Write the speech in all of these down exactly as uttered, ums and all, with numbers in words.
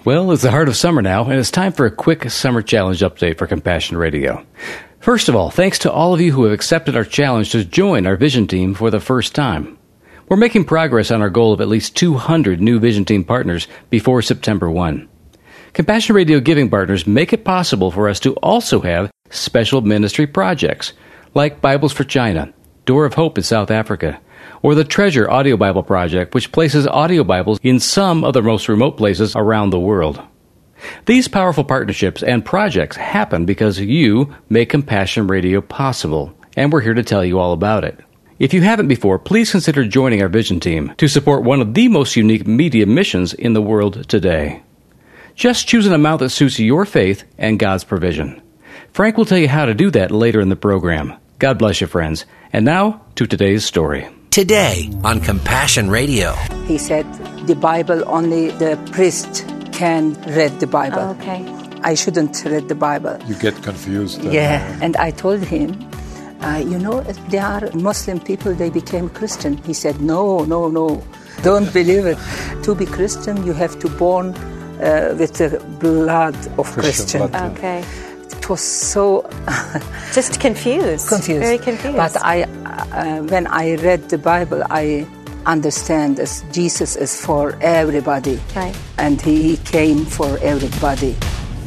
Well, it's the heart of summer now, and it's time for a quick summer challenge update for Compassion Radio. First of all, thanks to all of you who have accepted our challenge to join our Vision Team for the first time. We're making progress on our goal of at least two hundred new Vision Team partners before September first. Compassion Radio giving partners make it possible for us to also have special ministry projects, like Bibles for China, Door of Hope in South Africa, or the Treasure Audio Bible Project, which places audio Bibles in some of the most remote places around the world. These powerful partnerships and projects happen because you make Compassion Radio possible, and we're here to tell you all about it. If you haven't before, please consider joining our Vision Team to support one of the most unique media missions in the world today. Just choose an amount that suits your faith and God's provision. Frank will tell you how to do that later in the program. God bless you, friends. And now, to today's story. Today on Compassion Radio. He said the Bible, only the priest can read the Bible. Oh, okay. I shouldn't read the Bible. You get confused. Uh, yeah, and I told him, uh, you know, they are Muslim people, they became Christian. He said, no, no, no, don't believe it. To be Christian, you have to born uh, with the blood of Christian. Christian blood, okay. It was so... Just confused. Confused. Very confused. But I, uh, when I read the Bible, I understand that Jesus is for everybody. Right. And he came for everybody.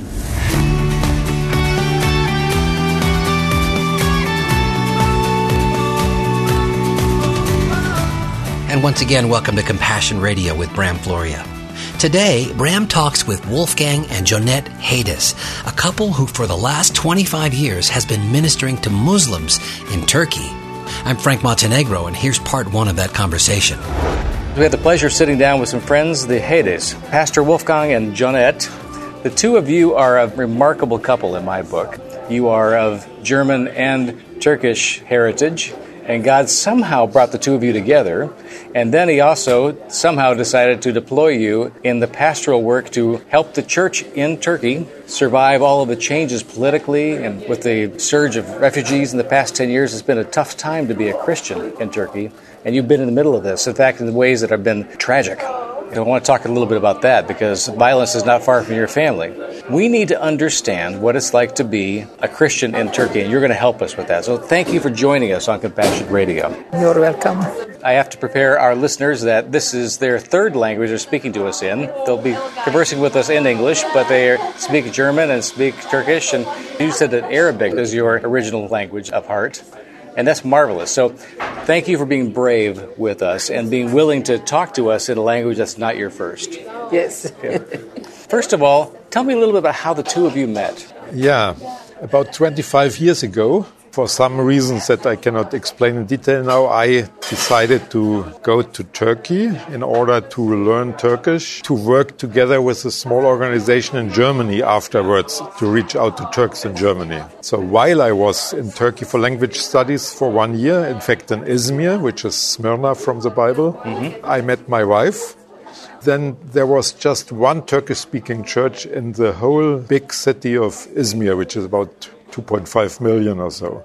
And once again, welcome to Compassion Radio with Bram Floria. Today, Bram talks with Wolfgang and Jonette Hades, a couple who for the last twenty-five years has been ministering to Muslims in Turkey. I'm Frank Montenegro, and here's part one of that conversation. We had the pleasure of sitting down with some friends, the Hades, Pastor Wolfgang and Jonette. The two of you are a remarkable couple in my book. You are of German and Turkish heritage, and God somehow brought the two of you together. And then he also somehow decided to deploy you in the pastoral work to help the church in Turkey survive all of the changes politically. And with the surge of refugees in the past ten years, it's been a tough time to be a Christian in Turkey. And you've been in the middle of this, in fact, in ways that have been tragic. I want to talk a little bit about that because violence is not far from your family. We need to understand what it's like to be a Christian in Turkey, and you're going to help us with that. So thank you for joining us on Compassion Radio. You're welcome. I have to prepare our listeners that this is their third language they're speaking to us in. They'll be conversing with us in English, but they speak German and speak Turkish, and you said that Arabic is your original language of heart. And that's marvelous. So thank you for being brave with us and being willing to talk to us in a language that's not your first. Yes. Okay. First of all, tell me a little bit about how the two of you met. Yeah, about twenty-five years ago, for some reasons that I cannot explain in detail now, I decided to go to Turkey in order to learn Turkish, to work together with a small organization in Germany afterwards to reach out to Turks in Germany. So while I was in Turkey for language studies for one year, in fact in Izmir, which is Smyrna from the Bible, mm-hmm. I met my wife. Then there was just one Turkish-speaking church in the whole big city of Izmir, which is about two point five million or so.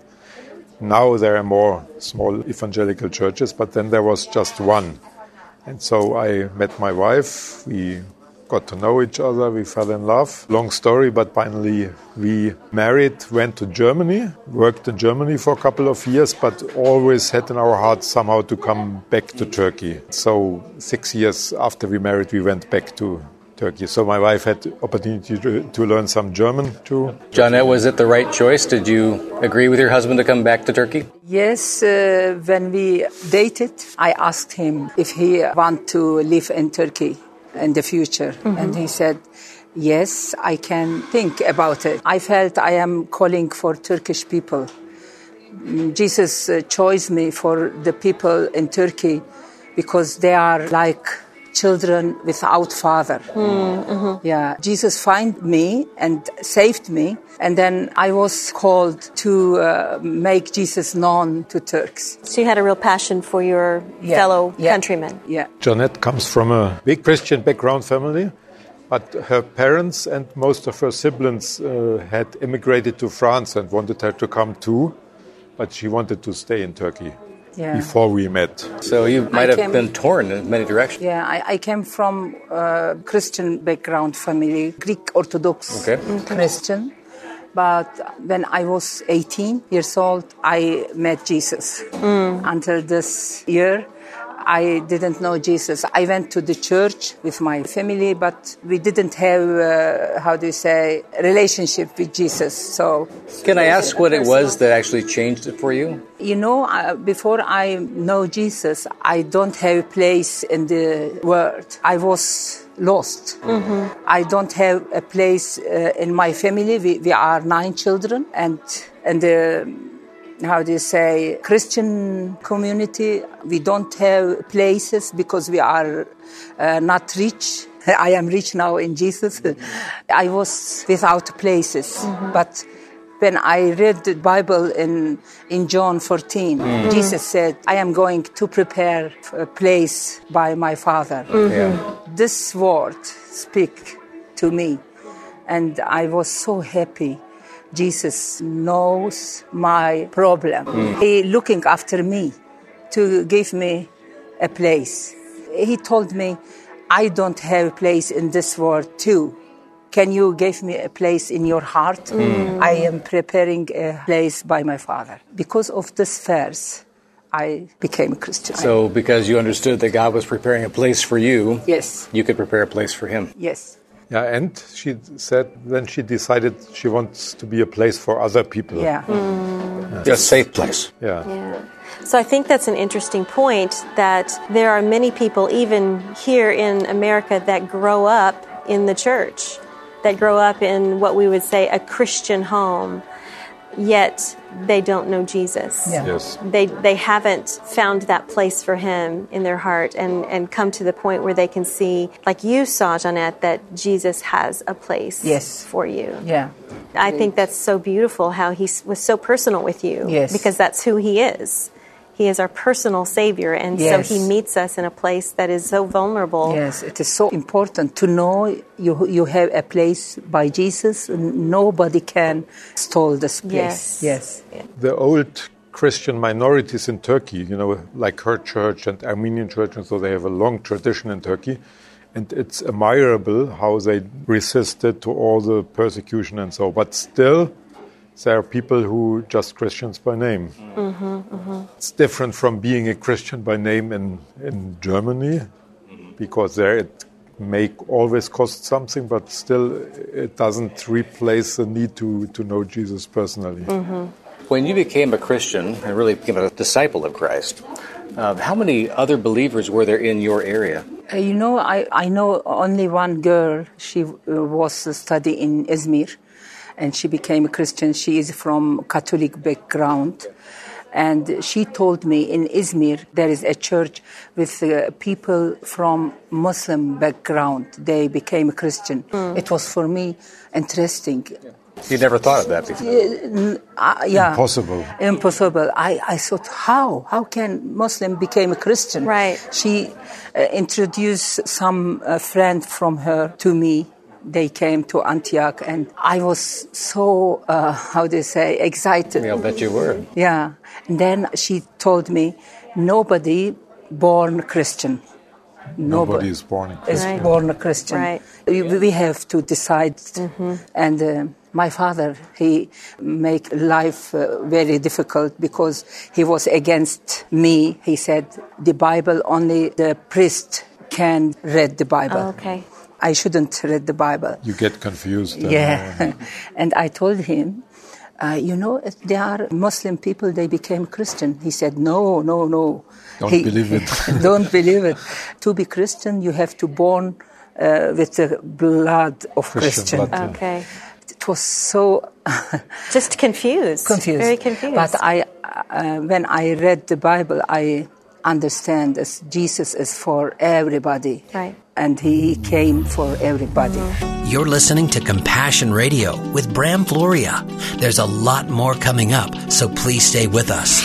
Now there are more small evangelical churches, but then there was just one. And so I met my wife, we got to know each other, we fell in love. Long story, but finally we married, went to Germany, worked in Germany for a couple of years, but always had in our hearts somehow to come back to Turkey. So six years after we married, we went back to Turkey. So my wife had the opportunity to, to learn some German too. Jonette, was it the right choice? Did you agree with your husband to come back to Turkey? Yes, uh, when we dated, I asked him if he want to live in Turkey in the future. Mm-hmm. And he said, yes, I can think about it. I felt I am calling for Turkish people. Jesus uh, chose me for the people in Turkey because they are like children without father. Mm-hmm. Yeah, Jesus found me and saved me, and then I was called to uh, make Jesus known to Turks. So you had a real passion for your yeah. fellow yeah. countrymen. Yeah. Jonette comes from a big Christian background family, but her parents and most of her siblings uh, had immigrated to France and wanted her to come too, but she wanted to stay in Turkey. Yeah. before we met. So you might I have came- been torn in many directions. Yeah, I, I came from a Christian background family, Greek Orthodox Okay. Christian. But when I was eighteen years old, I met Jesus. Until this year, I didn't know Jesus. I went to the church with my family, but we didn't have, uh, how do you say, relationship with Jesus. So, Can I ask what it was that actually changed it for you? you know, uh, before I know Jesus, I don't have a place in the world. I was lost. I don't have a place uh, in my family. We, we are nine children, and and the how do you say, Christian community, we don't have places because we are uh, not rich. I am rich now in Jesus. I was without places. But when I read the Bible in, in John fourteen, Jesus said, I am going to prepare a place by my Father. Yeah. This word speak to me, and I was so happy. Jesus knows my problem. He looking after me to give me a place. He told me, I don't have a place in this world too. Can you give me a place in your heart? I am preparing a place by my Father. Because of this verse, I became a Christian. So because you understood that God was preparing a place for you, Yes, you could prepare a place for him. yes. Yeah, and she said then she decided she wants to be a place for other people. Yeah. A safe place. Yeah. Yeah. So I think that's an interesting point, that there are many people, even here in America, that grow up in the church, that grow up in what we would say a Christian home, yet they don't know Jesus. Yeah. Yes. They they haven't found that place for him in their heart and, and come to the point where they can see, like you saw, Jeanette, that Jesus has a place Yes. for you. Yeah. I think that's so beautiful how he s- was so personal with you. Yes. Because that's who he is. He is our personal Savior, and Yes. so he meets us in a place that is so vulnerable. Yes, it is so important to know you you have a place by Jesus. Nobody can steal this place. Yes. Yes. The old Christian minorities in Turkey, you know, like her church and Armenian church, and so they have a long tradition in Turkey. And it's admirable how they resisted to all the persecution and so. But still, there are people who just Christians by name. Mm-hmm, mm-hmm. It's different from being a Christian by name in, in Germany, because there it may always cost something, but still it doesn't replace the need to, to know Jesus personally. Mm-hmm. When you became a Christian and really became a disciple of Christ, uh, how many other believers were there in your area? Uh, you know, I, I know only one girl. She uh, was studying in Izmir, and she became a Christian. She is from Catholic background. And she told me in Izmir there is a church with uh, people from Muslim background. They became a Christian. Mm. It was for me interesting. You never thought of that before. Uh, yeah. Impossible. Impossible. I, I thought, how? How can Muslim become a Christian? Right. She uh, introduced some uh, friend from her to me. They came to Antioch, and I was so, uh, how do you say, excited. I'll bet you were. Yeah. And then she told me, nobody born Christian. Nobody is born a is Right. born a Christian. Right. We, we have to decide. And uh, my father, he make life uh, very difficult because he was against me. He said, the Bible, only the priest can read the Bible. Oh, okay. I shouldn't read the Bible. You get confused. and, Yeah. And I told him, uh, you know, they are Muslim people, they became Christian. He said, no, no, no. Don't He- believe it. Don't believe it. To be Christian, you have to born uh, with the blood of Christian Christian. blood. Okay. It was so Just confused. confused. Very confused. But I, uh, when I read the Bible, I understand that Jesus is for everybody. Right. And he came for everybody. You're listening to Compassion Radio with Bram Floria. There's a lot more coming up, so please stay with us.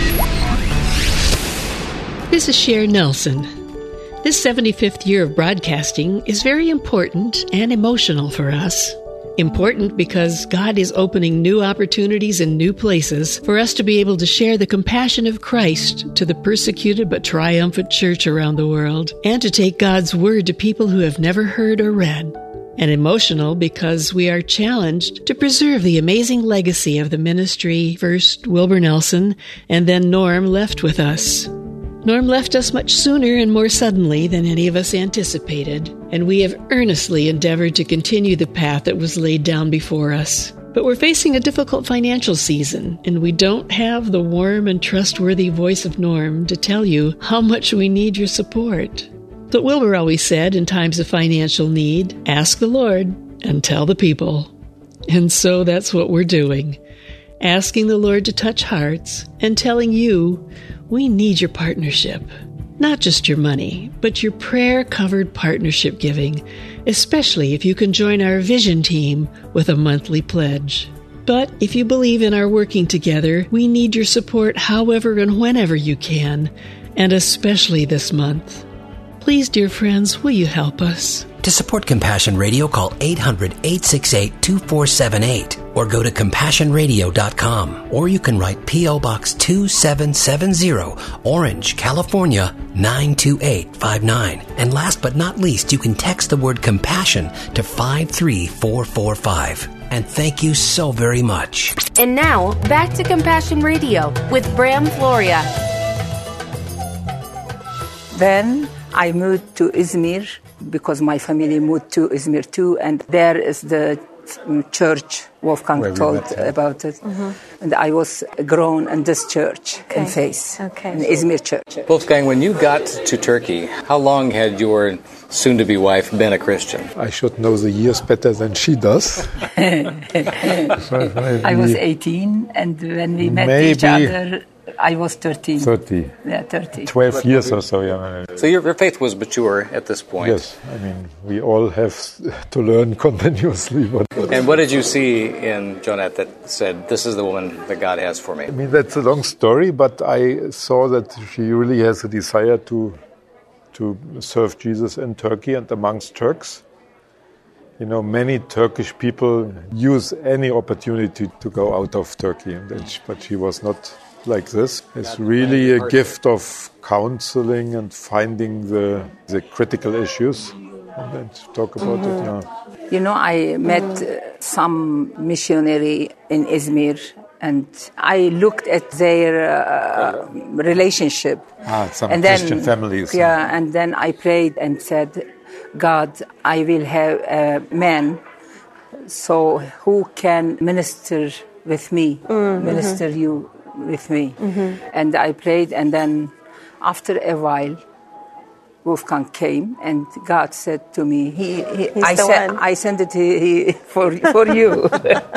This is Cher Nelson. This seventy-fifth year of broadcasting is very important and emotional for us. Important because God is opening new opportunities in new places for us to be able to share the compassion of Christ to the persecuted but triumphant church around the world, and to take God's word to people who have never heard or read. And emotional because we are challenged to preserve the amazing legacy of the ministry first Wilbur Nelson and then Norm left with us. Norm left us much sooner and more suddenly than any of us anticipated, and we have earnestly endeavored to continue the path that was laid down before us. But we're facing a difficult financial season, and we don't have the warm and trustworthy voice of Norm to tell you how much we need your support. But Wilbur always said, in times of financial need, ask the Lord and tell the people. And so that's what we're doing. Asking the Lord to touch hearts and telling you we need your partnership. Not just your money, but your prayer-covered partnership giving, especially if you can join our vision team with a monthly pledge. But if you believe in our working together, we need your support however and whenever you can, and especially this month. Please, dear friends, will you help us? To support Compassion Radio, call eight hundred, eight six eight, two four seven eight or go to compassion radio dot com. Or you can write P O. Box two seven seven zero, Orange, California, nine two eight five nine. And last but not least, you can text the word compassion to five three four four five. And thank you so very much. And now, back to Compassion Radio with Bram Floria. Then I moved to Izmir because my family moved to Izmir too, and there is the church Wolfgang Where we told met, yeah. about it. Mm-hmm. And I was grown in this church Okay. in faith, Okay. in Izmir church. Wolfgang, when you got to Turkey, how long had your soon-to-be wife been a Christian? I should know the years better than she does. I was eighteen, and when we met each Maybe other, I was thirteen. thirty. Yeah, thirty. twelve years or so, yeah. So your, your faith was mature at this point. Yes, I mean, we all have to learn continuously. But And what did you see in Jonette that said, this is the woman that God has for me? I mean, that's a long story, but I saw that she really has a desire to to serve Jesus in Turkey and amongst Turks. You know, many Turkish people use any opportunity to go out of Turkey, and then she, but she was not like this. It's really a gift of counseling and finding the the critical issues and then to talk about it. Yeah. You know, I met uh, some missionary in Izmir, and I looked at their uh, relationship. Ah, some and Christian then, families. Yeah, and then I prayed and said, God, I will have a man so who can minister with me, mm-hmm. minister you with me. Mm-hmm. And I prayed, and then after a while, Wolfgang came, and God said to me, "He, he I said, I sent it he, he, for for you."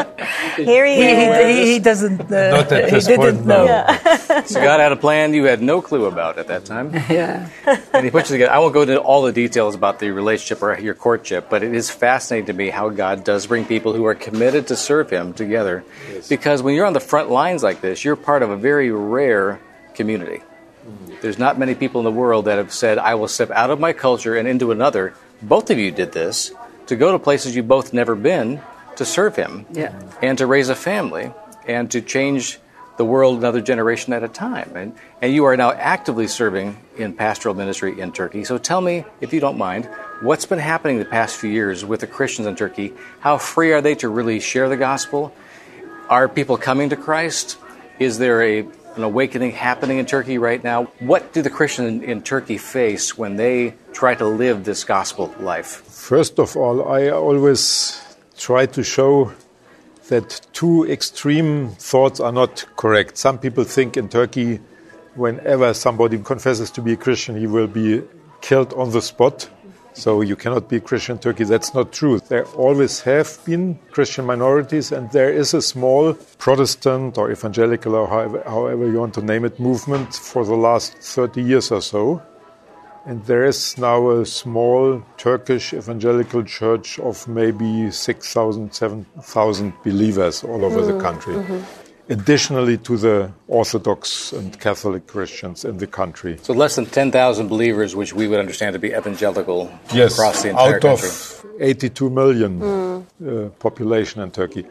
Here he, he, is. he, he doesn't. Uh, Not at he this didn't point, know. no. Yeah. So God had a plan you had no clue about at that time. Yeah. And he put you together. I won't go into all the details about the relationship or your courtship, but it is fascinating to me how God does bring people who are committed to serve Him together. Yes. Because when you're on the front lines like this, you're part of a very rare community. There's not many people in the world that have said, I will step out of my culture and into another. Both of you did this, to go to places you've both never been, to serve Him, yeah. and to raise a family, and to change the world another generation at a time. And, and you are now actively serving in pastoral ministry in Turkey. So tell me, if you don't mind, what's been happening the past few years with the Christians in Turkey? How free are they to really share the gospel? Are people coming to Christ? Is there a an awakening happening in Turkey right now? What do the Christians in, in Turkey face when they try to live this gospel life? First of all, I always try to show that two extreme thoughts are not correct. Some people think in Turkey, whenever somebody confesses to be a Christian, he will be killed on the spot. So you cannot be a Christian in Turkey. That's not true. There always have been Christian minorities, and there is a small Protestant or evangelical, or however, however you want to name it, movement for the last thirty years or so. And there is now a small Turkish evangelical church of maybe six thousand, seven thousand believers all over mm-hmm. the country. Mm-hmm. Additionally to the Orthodox and Catholic Christians in the country. So less than ten thousand believers, which we would understand to be evangelical yes, across the entire out country. Of eighty-two million. Mm. uh, population in Turkey.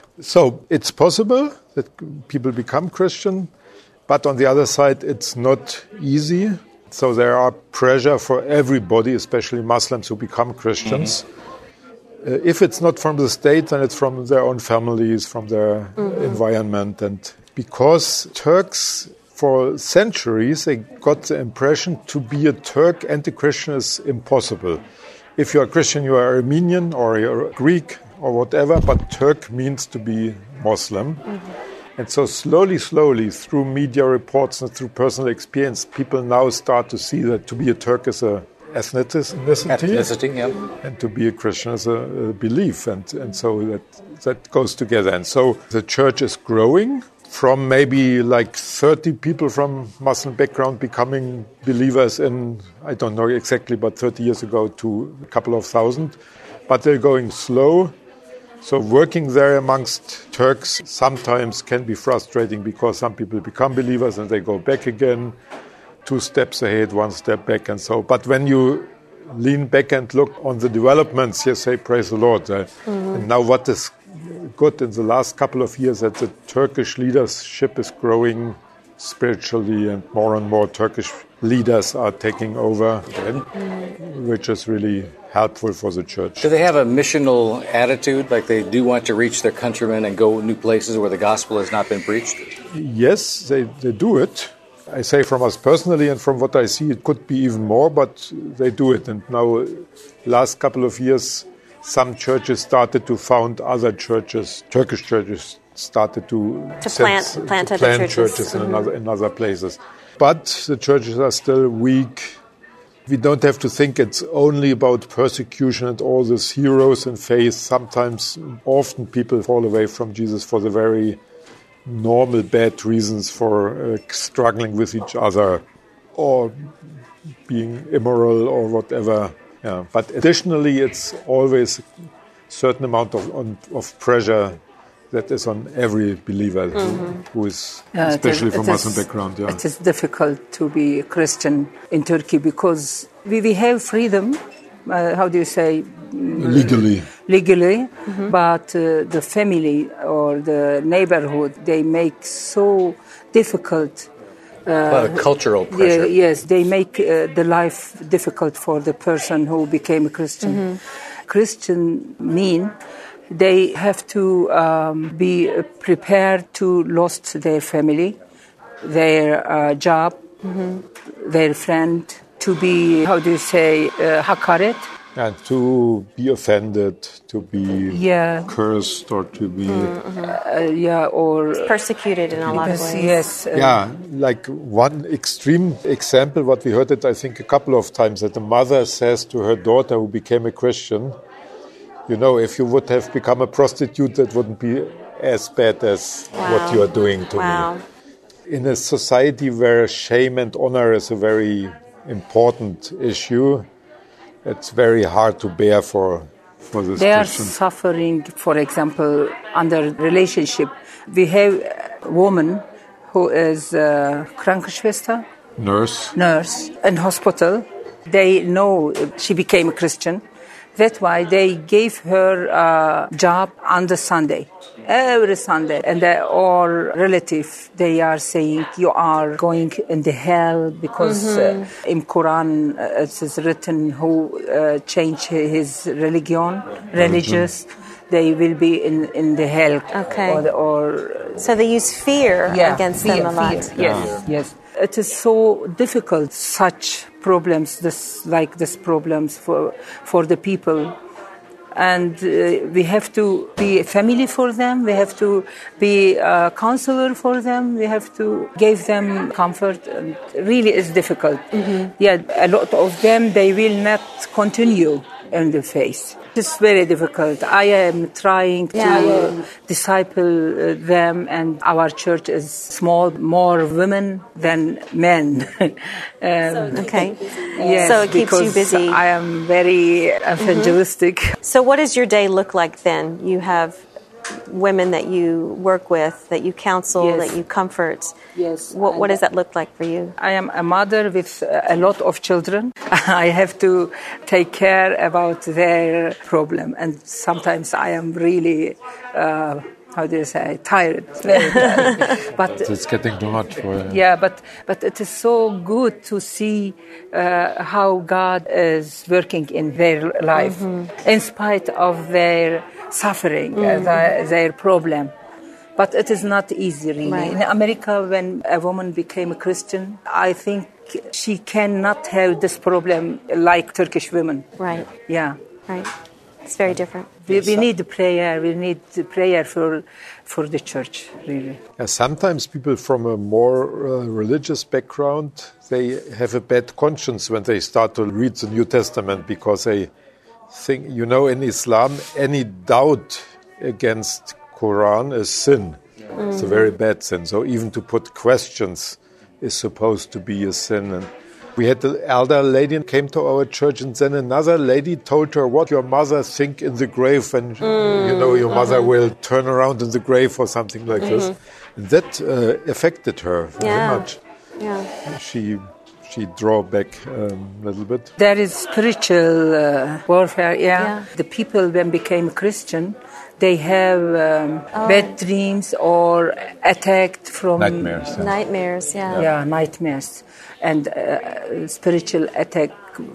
So it's possible that people become Christian, but on the other side, it's not easy. So there are pressure for everybody, especially Muslims who become Christians. Mm-hmm. Uh, if it's not from the state, then it's from their own families, from their mm-hmm. environment. And because Turks, for centuries, they got the impression to be a Turk and a Christian is impossible. If you're a Christian, you are Armenian or you're Greek or whatever, but Turk means to be Muslim. Mm-hmm. And so slowly, slowly, through media reports and through personal experience, people now start to see that to be a Turk is a ethnicity, ethnicity yeah. and to be a Christian is a, a belief. And, and so that, that goes together. And so the church is growing from maybe like thirty people from Muslim background becoming believers in, I don't know exactly, but thirty years ago to a couple of thousand. But they're going slow. So working there amongst Turks sometimes can be frustrating because some people become believers and they go back again, two steps ahead, one step back and so. But when you lean back and look on the developments, you say, praise the Lord. Uh, mm-hmm. And now what is good in the last couple of years that the Turkish leadership is growing spiritually and more and more Turkish leaders are taking over, mm-hmm. which is really helpful for the church. Do they have a missional attitude, like they do want to reach their countrymen and go new places where the gospel has not been preached? Yes, they, they do it. I say from us personally and from what I see, it could be even more, but they do it. And now, last couple of years, some churches started to found other churches, Turkish churches started to, to plant, send, plant, to other plant churches, churches mm-hmm. in, other, in other places. But the churches are still weak. We don't have to think it's only about persecution and all these heroes in faith. Sometimes, often people fall away from Jesus for the very normal bad reasons, for uh, struggling with each other or being immoral or whatever. Yeah. But additionally, it's always a certain amount of, on, of pressure that is on every believer mm-hmm. who, who is, yeah, especially is, from Muslim background. Yeah. It is difficult to be a Christian in Turkey because we, we have freedom, uh, how do you say? Legally. Legally, mm-hmm. but uh, the family or the neighborhood, they make so difficult. Uh, a lot of cultural pressure. Yeah, yes, they make uh, the life difficult for the person who became a Christian. Mm-hmm. Christian mean they have to um, be prepared to lose their family, their uh, job, mm-hmm. their friend, to be, how do you say, uh, hakaret? And to be offended, to be yeah. cursed, or to be... Mm-hmm. Uh, yeah, or... persecuted in a lot of ways. Yes. Uh, yeah, like one extreme example, what we heard it, I think, a couple of times, that the mother says to her daughter who became a Christian, you know, if you would have become a prostitute, that wouldn't be as bad as wow. what you are doing to wow. me. In a society where shame and honor is a very important issue, it's very hard to bear for, for this They Christian. are suffering, for example, under relationship. We have a woman who is a Krankenschwester, nurse, nurse in hospital. They know she became a Christian. That's why they gave her a job on the Sunday, every Sunday. And they, all relatives, they are saying, you are going in the hell because mm-hmm. uh, in Quran uh, it is written who uh, change his religion, religious, mm-hmm. they will be in, in the hell. Okay. Or, or, so they use fear yeah, against fear, them a lot. Fear. Yes, yeah. yes. It is so difficult, such problems, this like this problems for for the people. And uh, we have to be a family for them. We have to be a counselor for them. We have to give them comfort. And really, it's difficult. Mm-hmm. Yeah, a lot of them, they will not continue in the faith. It's very difficult. I am trying yeah. to disciple them, and our church is small, more women than men. um, okay. Yes, so it keeps you busy. I am very evangelistic. Mm-hmm. So what does your day look like then? You have women that you work with, that you counsel, Yes. that you comfort. Yes. What, what and does that look like for you? I am a mother with a lot of children. I have to take care about their problem, and sometimes I am really, uh, how do you say, tired. Very tired. But It's getting too much for you. yeah, but but it is so good to see uh, how God is working in their life, in spite of their suffering, uh, their, their problem. But it is not easy, really. Right. In America, when a woman became a Christian, I think she cannot have this problem like Turkish women. Right, Yeah. right. It's very different. We, we need prayer. We need prayer for for the church, really. Yeah, sometimes people from a more uh, religious background, they have a bad conscience when they start to read the New Testament because they think, you know, in Islam, any doubt against Quran is sin. Mm-hmm. It's a very bad sin. So even to put questions is supposed to be a sin. And we had the elder lady came to our church, and then another lady told her what your mother think in the grave, and mm, you know your mother mm-hmm. will turn around in the grave or something like mm-hmm. this. And that uh, affected her very Yeah. much. Yeah. She she draw back um, a little bit. There is spiritual uh, warfare. Yeah. Yeah. The people when became Christian, they have um, Oh. bad dreams or attacked from Nightmares. Yeah. Nightmares, yeah. Yeah, nightmares, and uh, spiritual attack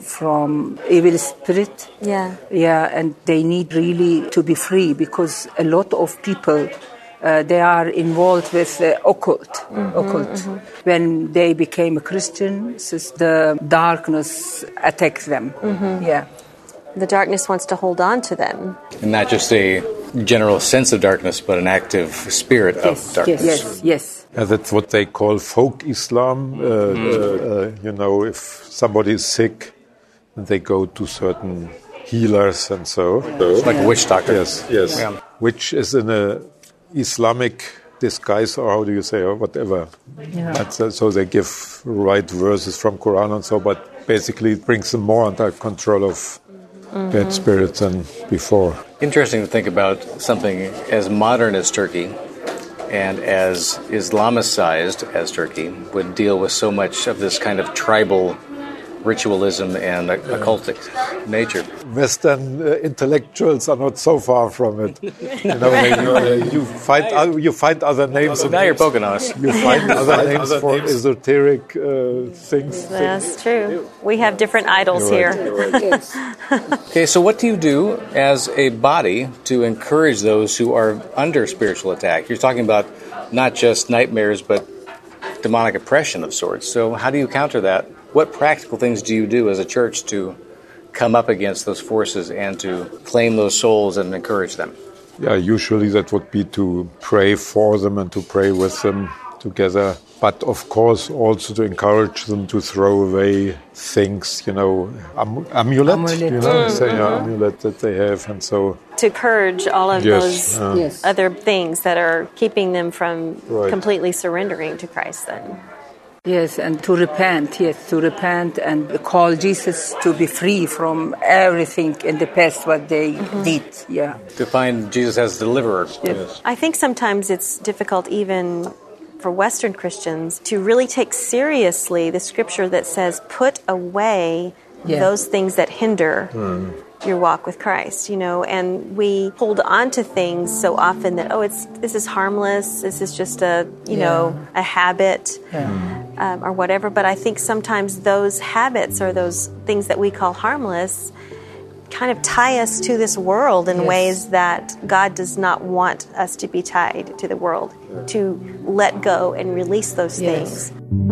from evil spirit. Yeah. Yeah, and they need really to be free because a lot of people uh, they are involved with uh, occult. Mm-hmm, occult. mm-hmm. When they became a Christian, since the darkness attacks them. Mm-hmm. Yeah. The darkness wants to hold on to them. And not just a general sense of darkness, but an active spirit Yes, of darkness. yes, yes. Yeah, that's what they call folk Islam. Uh, uh, uh, you know, if somebody is sick, they go to certain healers and so. It's like a witch doctor. Yes, yes. Yeah. Which is in a Islamic disguise, or how do you say, or whatever. Yeah. That's, uh, so they give right verses from Quran and so, but basically it brings them more under control of mm-hmm. bad spirits than before. Interesting to think about something as modern as Turkey and as Islamicized as Turkey would deal with so much of this kind of tribal ritualism and occultic nature. Western uh, intellectuals are not so far from it. You know, they, uh, you find uh, you find other names. Now you're poking on us. You find other names for esoteric uh, things. That's true. We have different idols You're here. right. Okay, so what do you do as a body to encourage those who are under spiritual attack? You're talking about not just nightmares, but demonic oppression of sorts. So how do you counter that? What practical things do you do as a church to come up against those forces and to claim those souls and encourage them? Yeah, usually that would be to pray for them and to pray with them together. But of course also to encourage them to throw away things, you know, am- amulet, Amulet. you know, Mm-hmm. say, yeah, amulet that they have, and so. To purge all of Yes, those uh, Yes. other things that are keeping them from Right. completely surrendering to Christ then. Yes, and to repent, yes, to repent and call Jesus to be free from everything in the past what they Mm-hmm. did. Yeah. To find Jesus as deliverer. Yes. I think sometimes it's difficult even for Western Christians to really take seriously the scripture that says, put away Yeah. those things that hinder your walk with Christ, you know, and we hold on to things so often that, oh, it's this is harmless, this is just a, you Yeah. know, a habit Yeah. um, or whatever. But I think sometimes those habits or those things that we call harmless kind of tie us to this world in Yes. ways that God does not want us to be tied to the world, to let go and release those Yes. things.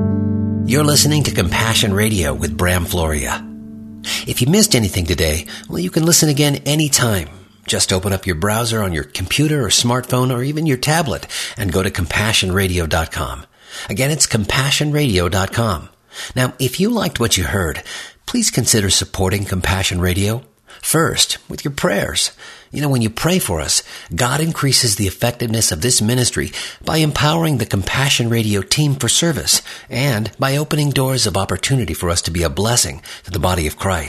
You're listening to Compassion Radio with Bram Floria. If you missed anything today, well, you can listen again anytime. Just open up your browser on your computer or smartphone or even your tablet and go to compassion radio dot com. Again, it's compassion radio dot com. Now, if you liked what you heard, please consider supporting Compassion Radio. First, with your prayers. You know, when you pray for us, God increases the effectiveness of this ministry by empowering the Compassion Radio team for service and by opening doors of opportunity for us to be a blessing to the body of Christ.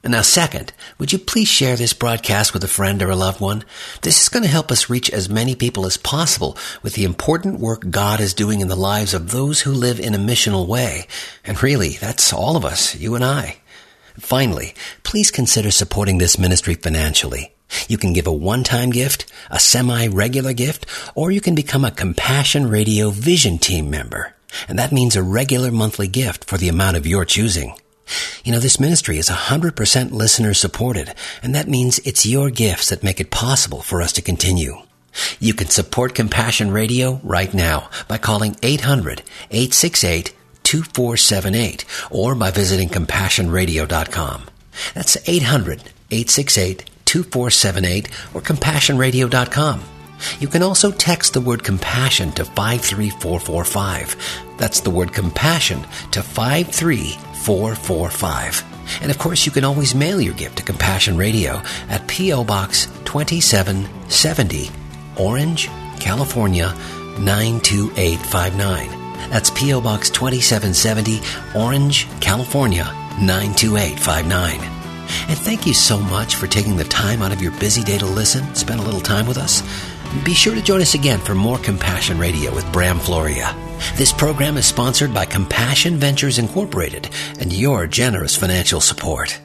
And now second, would you please share this broadcast with a friend or a loved one? This is going to help us reach as many people as possible with the important work God is doing in the lives of those who live in a missional way. And really, that's all of us, you and I. Finally, please consider supporting this ministry financially. You can give a one-time gift, a semi-regular gift, or you can become a Compassion Radio Vision Team member. And that means a regular monthly gift for the amount of your choosing. You know, this ministry is one hundred percent listener supported, and that means it's your gifts that make it possible for us to continue. You can support Compassion Radio right now by calling eight hundred, eight six eight, two four seven eight or by visiting compassion radio dot com. That's eight hundred, eight six eight, two four seven eight or compassion radio dot com. You can also text the word compassion to five three four four five. That's the word compassion to five three four four five. And of course, you can always mail your gift to Compassion Radio at P O. Box twenty-seven seventy, Orange, California, nine two eight five nine. That's P O. Box twenty-seven seventy, Orange, California, nine two eight five nine. And thank you so much for taking the time out of your busy day to listen, spend a little time with us. Be sure to join us again for more Compassion Radio with Bram Floria. This program is sponsored by Compassion Ventures Incorporated and your generous financial support.